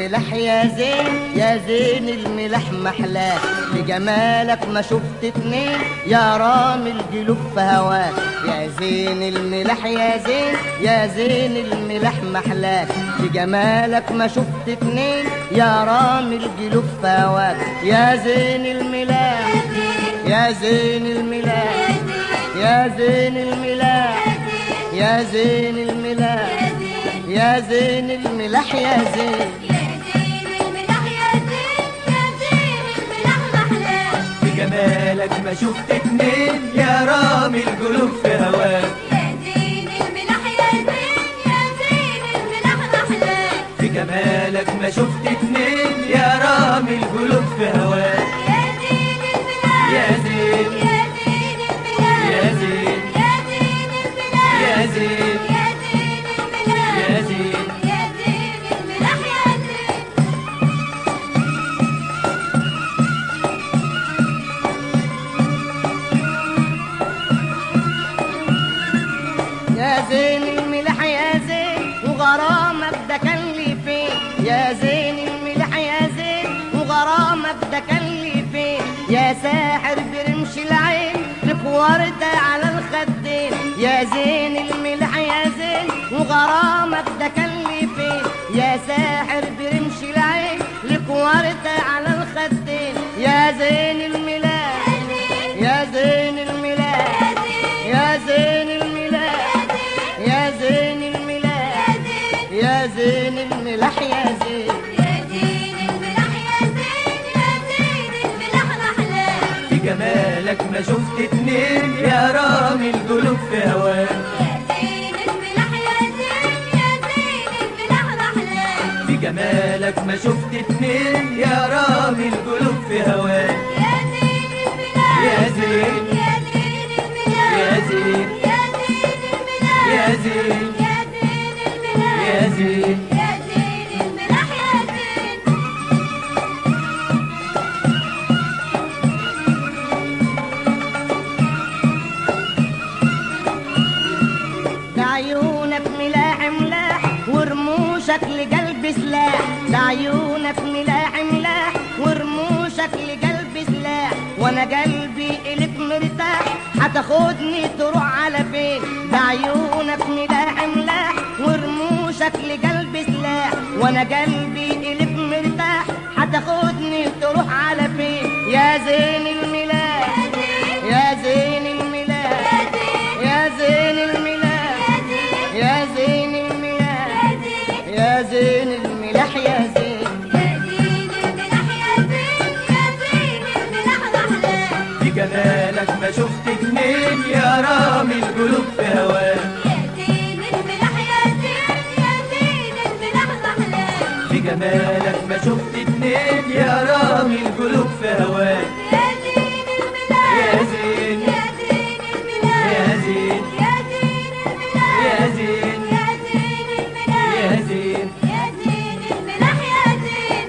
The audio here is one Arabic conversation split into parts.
الملح يا زين يا زين الملح محلاك، لجمالك ما شفت اتنين يا رامي القلوب في هواك. يا زين الملح يا زين يا زين الملح محلاك، لجمالك ما شفت اتنين يا رامي القلوب في هواك. يا زين الملاح يا زين الملاح يا زين الملاح يا زين الملاح يا زين الملح يا زين بجمالك ما شفت اتنين يا رامي القلوب في هواك. يا زين الملح يا زين يا زين الملح محلاك، بجمالك ما شفت اتنين يا رامي القلوب في هواك. يا زين الملح يا زين يا زين الملح يا زين يا زين الملح يا زين يا زين الملح يا زين يا زين الملح يا زين. يا زين الملح يا زين وغرامك ده كان لي فين. يا زين الملح يا زين وغرامك ده كان لي فين. يا ساحر برمش العين لك وردة على الخدين. يا زين الملح يا زين وغرامك ده كان لي فين. يا ساحر برمش العين لك وردة على الخدين. يا زين الملح يا زين الملح يا زين الملح يا زين الملح يا زين الملح يا زين يا زين الملح يا زين يا زين الملح محلاك، بجمالك ما شفت اتنين يا رامي القلوب في هواك. يا زين الملح يا زين يا زين الملح محلاك، بجمالك ما شفت اتنين يا رامي القلوب في هواك. يا زين الملح يا زين يا زين الملح يا زين يا زين الملح يا زين يا زين الملح يا زين يا زين الملح يا زين. ده عيونك ملاح ملاح ورموشك لقلب سلاح. ده عيونك ملاح ملاح ورموشك لقلب سلاح. وانا قلبي اليك مرتاح هتاخدني تروح على فين. ده عيونك ملاح ملاح ورموشك لقلب سلاح. وانا قلبي اليك مرتاح هتاخدني تروح على فين. يا زين الملاح يا زين الملاح يا زين الملاح يا زين الملاح يا زين الملاح يا زين يا زين الملح يا زين يا زين الملح محلاك، بجمالك ما شفت اتنين يا رامي القلوب في هواك. يا زين الملح يا زين يا زين الملح محلاك، بجمالك ما شفت اتنين يا رامي القلوب في هواك. يا زين الملح يا زين يا زين الملح يا زين يا زين الملح يا زين يا زين الملح يا زين يا زين الملح يا زين.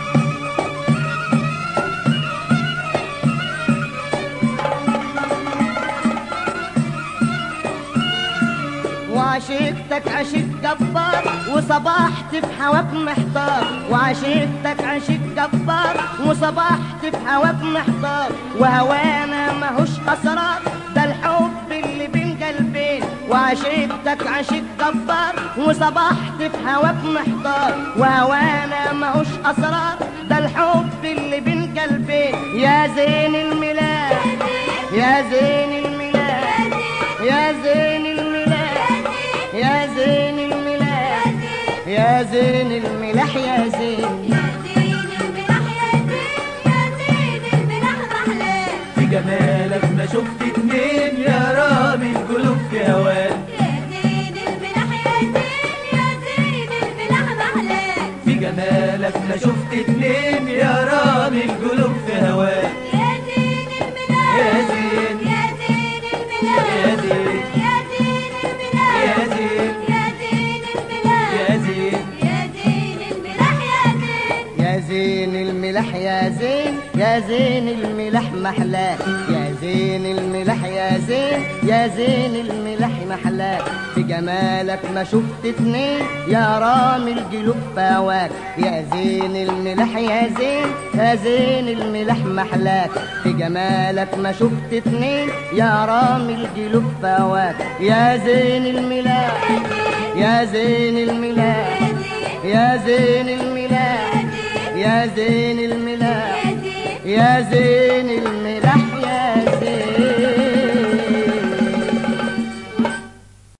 وعشقتك عشق جبار وصبحت في هواك محتار. وعشقتك عشق جبار وصبحت في هواك محتار. وهوانا ماهوش اسرار ده الحب اللي بين قلبين. وعشقتك عشق جبار وصبحت في هواك محتار. وهوانا ماهوش اسرار ده الحب اللي بين قلبين. يا زين الملاح يا زين الملاح يا زين الملاح يا زين الملاح يا زين الملاح يا زين يا زين الملح يا زين يا زين الملح محلاك، بجمالك ما شفت اتنين يا رامي القلوب في هواك. يا زين الملح يا زين يا زين الملح محلاك، بجمالك ما شفت اتنين يا رامي القلوب في هواك. يا زين الملح يا زين يا زين الملح يا زين يا زين الملح يا زين يا زين الملح يا زين يا زين الملح يا زين. يا زين الملح يا زين يا زين الملح محلاك. يا زين الملح يا زين يا زين الملح محلاك في جمالك ما شفت اتنين يا رامي القلوب فواك يا زين الملح يا زين يا زين الملح محلاك في جمالك ما شفت اتنين يا رامي القلوب فواك يا زين الملح يا زين الملح يا زين الملح يا زين الملح يا زين